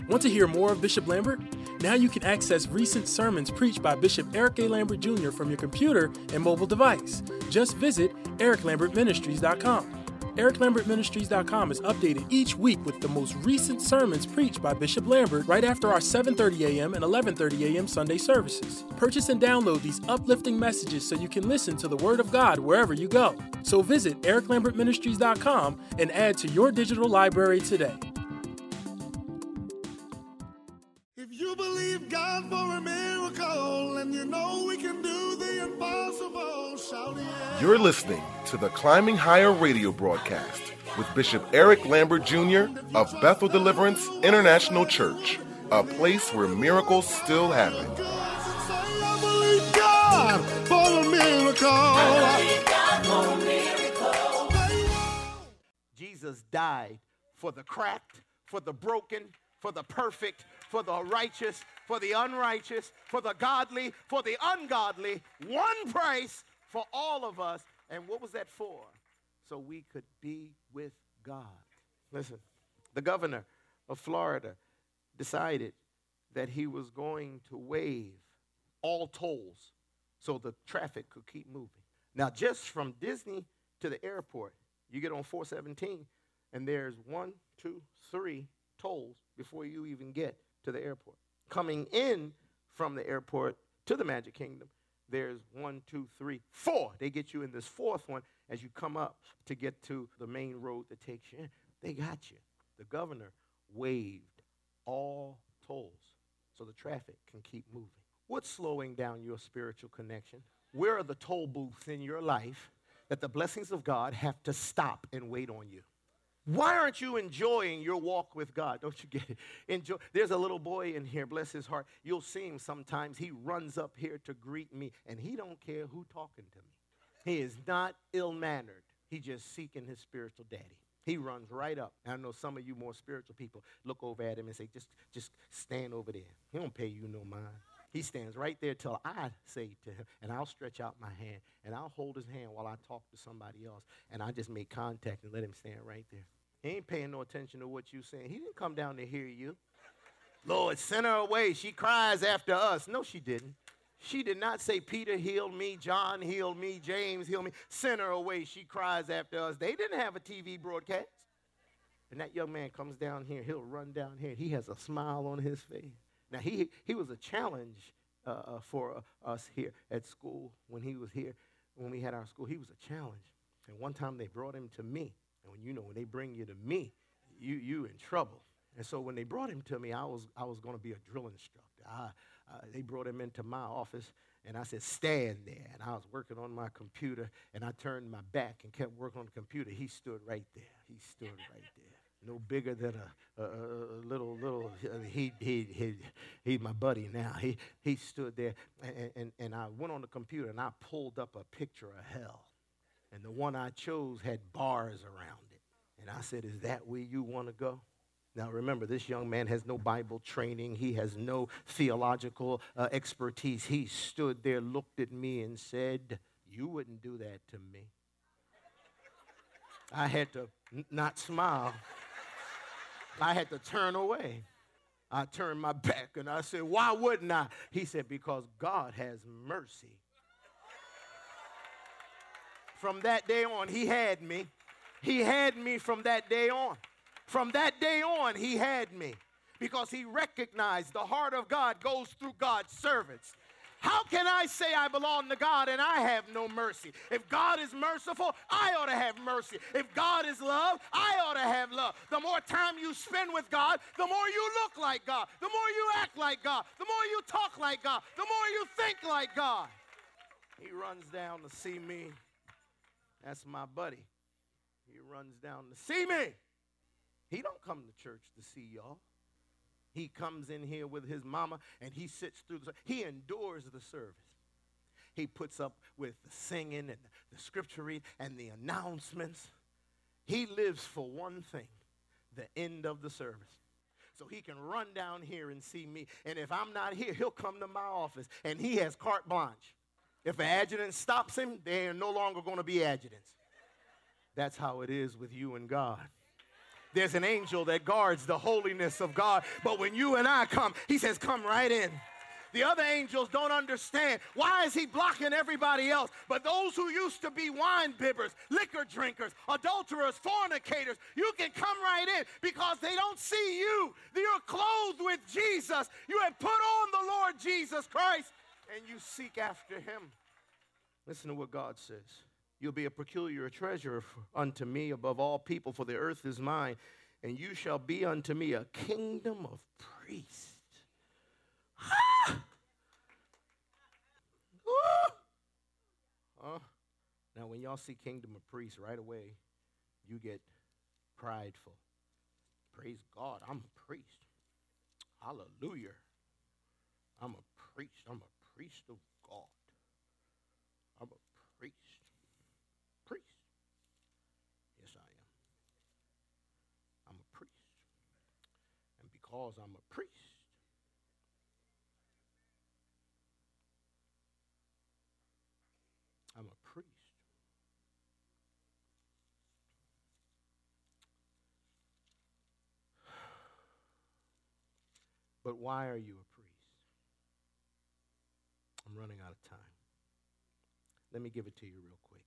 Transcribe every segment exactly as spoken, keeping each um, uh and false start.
Want to hear more of Bishop Lambert? Now you can access recent sermons preached by Bishop Eric A. Lambert Junior from your computer and mobile device. Just visit eric lambert ministries dot com. eric lambert ministries dot com is updated each week with the most recent sermons preached by Bishop Lambert right after our seven thirty a.m. and eleven thirty a.m. Sunday services. Purchase and download these uplifting messages so you can listen to the Word of God wherever you go. So visit eric lambert ministries dot com and add to your digital library today. If you believe God for a miracle and you know we can do the impossible, shout yeah. You're listening to the Climbing Higher radio broadcast with Bishop Eric Lambert Junior of Bethel Deliverance International Church, a place where miracles still happen. I believe God for a miracle. I believe God for a miracle. Jesus died for the cracked, for the broken, for the perfect, for the righteous, for the unrighteous, for the godly, for the ungodly. One price for all of us. And what was that for? So we could be with God. Listen, the governor of Florida decided that he was going to waive all tolls so the traffic could keep moving. Now, just from Disney to the airport, you get on four seventeen, and there's one, two, three tolls before you even get to the airport. Coming in from the airport to the Magic Kingdom, there's one, two, three, four. They get you in this fourth one as you come up to get to the main road that takes you in. They got you. The governor waived all tolls so the traffic can keep moving. What's slowing down your spiritual connection? Where are the toll booths in your life that the blessings of God have to stop and wait on you? Why aren't you enjoying your walk with God? Don't you get it? Enjoy. There's a little boy in here, bless his heart. You'll see him sometimes. He runs up here to greet me, and he don't care who talking to me. He is not ill-mannered. He's just seeking his spiritual daddy. He runs right up. And I know some of you more spiritual people look over at him and say, just, just stand over there. He don't pay you no mind. He stands right there till I say to him, and I'll stretch out my hand, and I'll hold his hand while I talk to somebody else, and I just make contact and let him stand right there. He ain't paying no attention to what you're saying. He didn't come down to hear you. Lord, send her away. She cries after us. No, she didn't. She did not say, Peter healed me, John healed me, James healed me. Send her away. She cries after us. They didn't have a T V broadcast. And that young man comes down here. He'll run down here. He has a smile on his face. Now, he, he was a challenge uh, uh, for uh, us here at school when he was here, when we had our school. He was a challenge. And one time they brought him to me. And when you know, when they bring you to me, you you in trouble. And so when they brought him to me, I was I was going to be a drill instructor. I, uh, they brought him into my office, and I said, stand there. And I was working on my computer, and I turned my back and kept working on the computer. He stood right there. He stood right there. No bigger than a, a, a little, little, he, he, he, he's my buddy now. He, he stood there, and, and, and I went on the computer, and I pulled up a picture of hell. And the one I chose had bars around it. And I said, is that where you want to go? Now, remember, this young man has no Bible training. He has no theological uh, expertise. He stood there, looked at me, and said, you wouldn't do that to me. I had to n- not smile. I had to turn away. I turned my back, and I said, why wouldn't I? He said, because God has mercy. From that day on, he had me. He had me from that day on. From that day on, he had me because he recognized the heart of God goes through God's servants. How can I say I belong to God and I have no mercy? If God is merciful, I ought to have mercy. If God is love, I ought to have love. The more time you spend with God, the more you look like God. The more you act like God. The more you talk like God. The more you think like God. He runs down to see me. That's my buddy. He runs down to see me. He don't come to church to see y'all. He comes in here with his mama, and he sits through the He endures the service. He puts up with the singing and the scripture read and the announcements. He lives for one thing, the end of the service. So he can run down here and see me. And if I'm not here, he'll come to my office, and he has carte blanche. If an adjutant stops him, they are no longer going to be adjutants. That's how it is with you and God. There's an angel that guards the holiness of God. But when you and I come, he says, come right in. The other angels don't understand. Why is he blocking everybody else? But those who used to be wine bibbers, liquor drinkers, adulterers, fornicators, you can come right in because they don't see you. You're clothed with Jesus. You have put on the Lord Jesus Christ, and you seek after him. Listen to what God says. You'll be a peculiar treasure unto me above all people, for the earth is mine, and you shall be unto me a kingdom of priests. Ah! Uh, now, when y'all see kingdom of priests, right away, you get prideful. Praise God, I'm a priest. Hallelujah. I'm a priest. I'm a priest of God. I'm a priest. Priest. Yes, I am. I'm a priest. And because I'm a priest, I'm a priest. But why are you a priest? I'm running out of time. Let me give it to you real quick.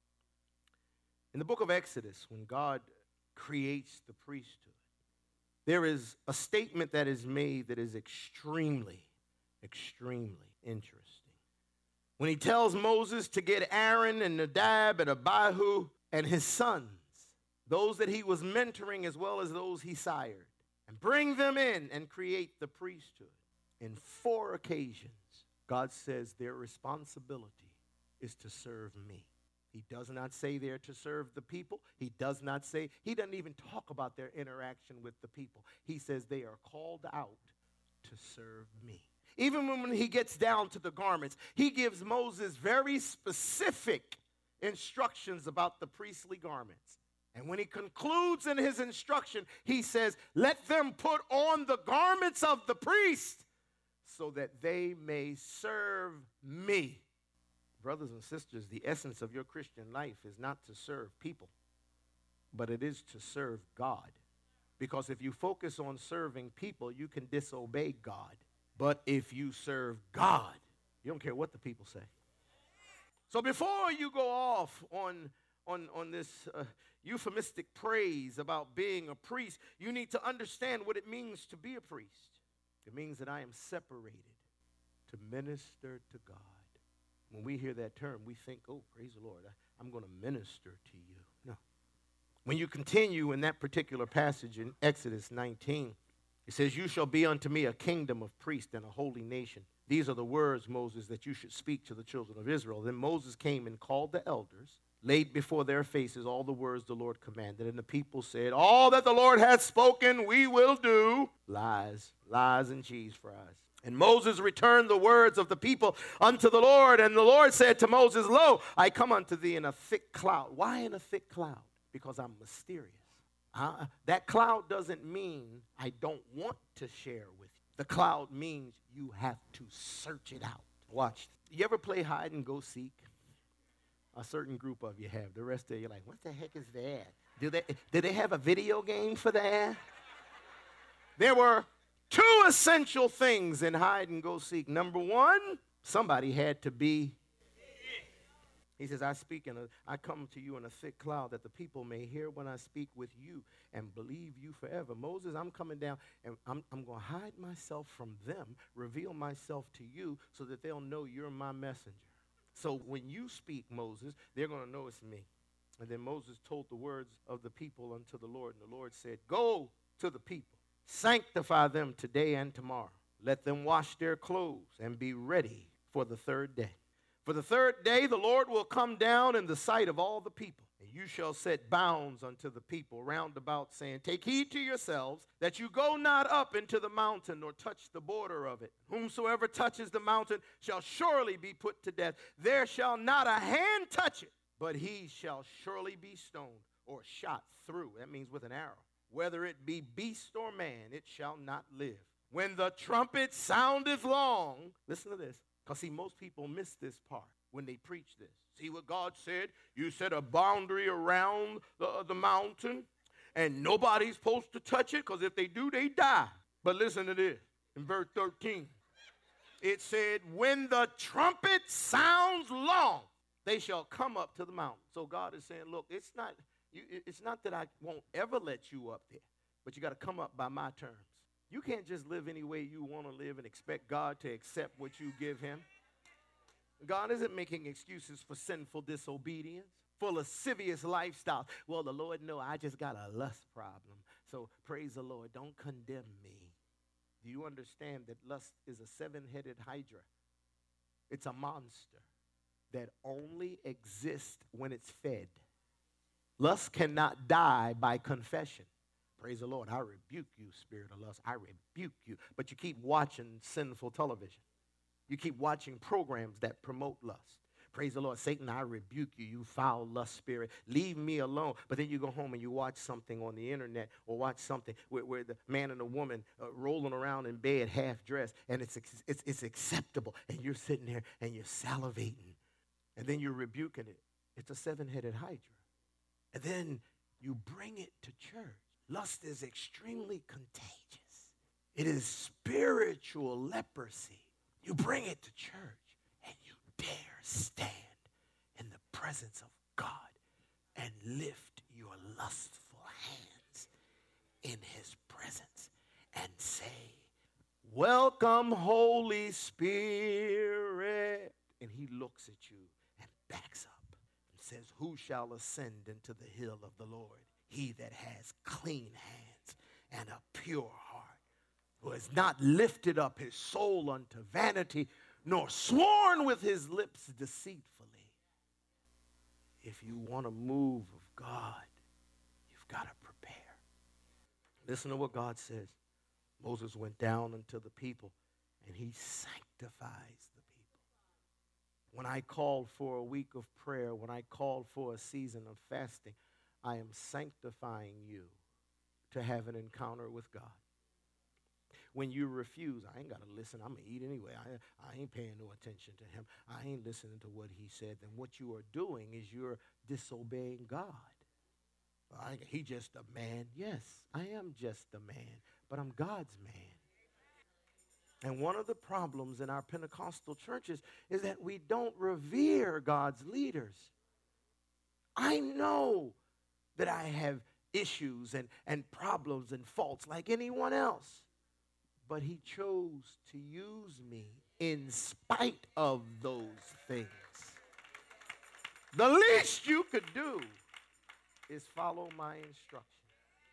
In the book of Exodus, when God creates the priesthood, there is a statement that is made that is extremely, extremely interesting. When he tells Moses to get Aaron and Nadab and Abihu and his sons, those that he was mentoring as well as those he sired, and bring them in and create the priesthood. In four occasions, God says their responsibility is to serve me. He does not say they're to serve the people. He does not say, he doesn't even talk about their interaction with the people. He says they are called out to serve me. Even when he gets down to the garments, he gives Moses very specific instructions about the priestly garments. And when he concludes in his instruction, he says, let them put on the garments of the priest so that they may serve me. Brothers and sisters, the essence of your Christian life is not to serve people, but it is to serve God. Because if you focus on serving people, you can disobey God. But if you serve God, you don't care what the people say. So before you go off on, on, on this uh, euphemistic praise about being a priest, you need to understand what it means to be a priest. It means that I am separated to minister to God. When we hear that term, we think, oh, praise the Lord, I, I'm going to minister to you. No. When you continue in that particular passage in Exodus nineteen, it says, you shall be unto me a kingdom of priests and a holy nation. These are the words, Moses, that you should speak to the children of Israel. Then Moses came and called the elders, laid before their faces all the words the Lord commanded. And the people said, all that the Lord hath spoken, we will do. Lies, lies and cheese fries. And Moses returned the words of the people unto the Lord. And the Lord said to Moses, lo, I come unto thee in a thick cloud. Why in a thick cloud? Because I'm mysterious. Uh, that cloud doesn't mean I don't want to share with you. The cloud means you have to search it out. Watch. You ever play hide and go seek? A certain group of you have. The rest of you are like, what the heck is that? Do they, do they have a video game for that? There were two essential things in hide and go seek. Number one, somebody had to be. He says, I speak in a, I come to you in a thick cloud that the people may hear when I speak with you and believe you forever. Moses, I'm coming down and I'm, I'm going to hide myself from them, reveal myself to you so that they'll know you're my messenger. So when you speak, Moses, they're going to know it's me. And then Moses told the words of the people unto the Lord. And the Lord said, go to the people, sanctify them today and tomorrow. Let them wash their clothes and be ready for the third day. For the third day the Lord will come down in the sight of all the people, and you shall set bounds unto the people round about, saying, take heed to yourselves that you go not up into the mountain nor touch the border of it. Whomsoever touches the mountain shall surely be put to death. There shall not a hand touch it, but he shall surely be stoned or shot through. That means with an arrow. Whether it be beast or man, it shall not live. When the trumpet soundeth long, listen to this. Because, see, most people miss this part when they preach this. See what God said? You set a boundary around the, the mountain, and nobody's supposed to touch it, because if they do, they die. But listen to this. In verse thirteen, it said, when the trumpet sounds long, they shall come up to the mountain. So God is saying, look, it's not, you, it's not that I won't ever let you up there, but you got to come up by my terms. You can't just live any way you want to live and expect God to accept what you give him. God isn't making excuses for sinful disobedience, for lascivious lifestyle. Well, the Lord knows I just got a lust problem, so praise the Lord. Don't condemn me. Do you understand that lust is a seven-headed hydra? It's a monster that only exists when it's fed. Lust cannot die by confession. Praise the Lord. I rebuke you, spirit of lust. I rebuke you. But you keep watching sinful television. You keep watching programs that promote lust. Praise the Lord. Satan, I rebuke you, you foul lust spirit. Leave me alone. But then you go home and you watch something on the internet, or watch something where, where the man and the woman uh, rolling around in bed half dressed, and it's, it's, it's acceptable. And you're sitting there and you're salivating. And then you're rebuking it. It's a seven-headed hydra. And then you bring it to church. Lust is extremely contagious. It is spiritual leprosy. You bring it to church and you dare stand in the presence of God and lift your lustful hands in his presence and say, welcome, Holy Spirit. And he looks at you and backs up and says, who shall ascend into the hill of the Lord? He that has clean hands and a pure heart, who has not lifted up his soul unto vanity, nor sworn with his lips deceitfully. If you want a move of God, you've got to prepare. Listen to what God says. Moses went down unto the people, and he sanctifies the people. When I called for a week of prayer, when I called for a season of fasting, I am sanctifying you to have an encounter with God. When you refuse, I ain't got to listen. I'm going to eat anyway. I, I ain't paying no attention to him. I ain't listening to what he said. Then what you are doing is you're disobeying God. I, he just a man. Yes, I am just a man, but I'm God's man. And one of the problems in our Pentecostal churches is that we don't revere God's leaders. I know that I have issues and, and problems and faults like anyone else. But he chose to use me in spite of those things. The least you could do is follow my instructions.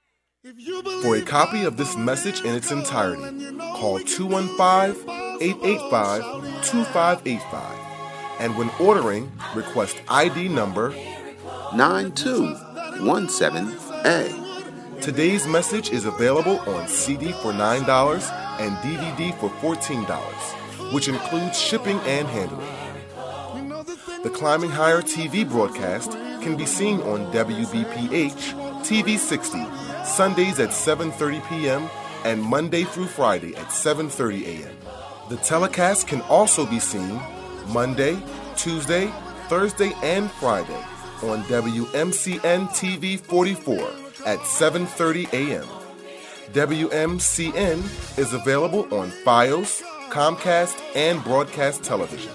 For a copy of this message in its entirety, call two one five, eight eight five, two five eight five. And when ordering, request I D number nine two one seven A. Today's message is available on C D for nine dollars and D V D for fourteen dollars, which includes shipping and handling. The Climbing Higher T V broadcast can be seen on W B P H T V sixty, Sundays at seven thirty p.m. and Monday through Friday at seven thirty a.m. The telecast can also be seen Monday, Tuesday, Thursday, and Friday on W M C N T V forty-four at seven thirty a.m. W M C N is available on Fios, Comcast, and Broadcast Television.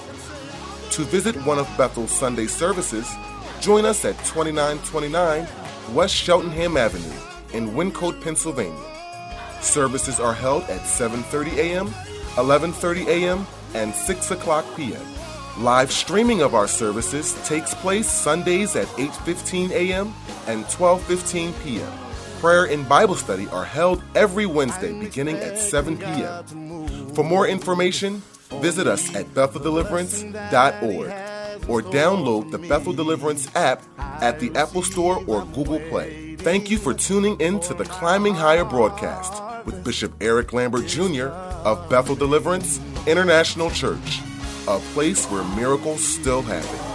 To visit one of Bethel's Sunday services, join us at twenty-nine twenty-nine West Cheltenham Avenue in Wyncote, Pennsylvania. Services are held at seven thirty a.m., eleven thirty a.m., and six o'clock p.m. Live streaming of our services takes place Sundays at eight fifteen a.m. and twelve fifteen p.m. Prayer and Bible study are held every Wednesday beginning at seven p.m. For more information, visit us at bethel deliverance dot org or download the Bethel Deliverance app at the Apple Store or Google Play. Thank you for tuning in to the Climbing Higher broadcast with Bishop Eric Lambert Junior of Bethel Deliverance International Church, a place where miracles still happen.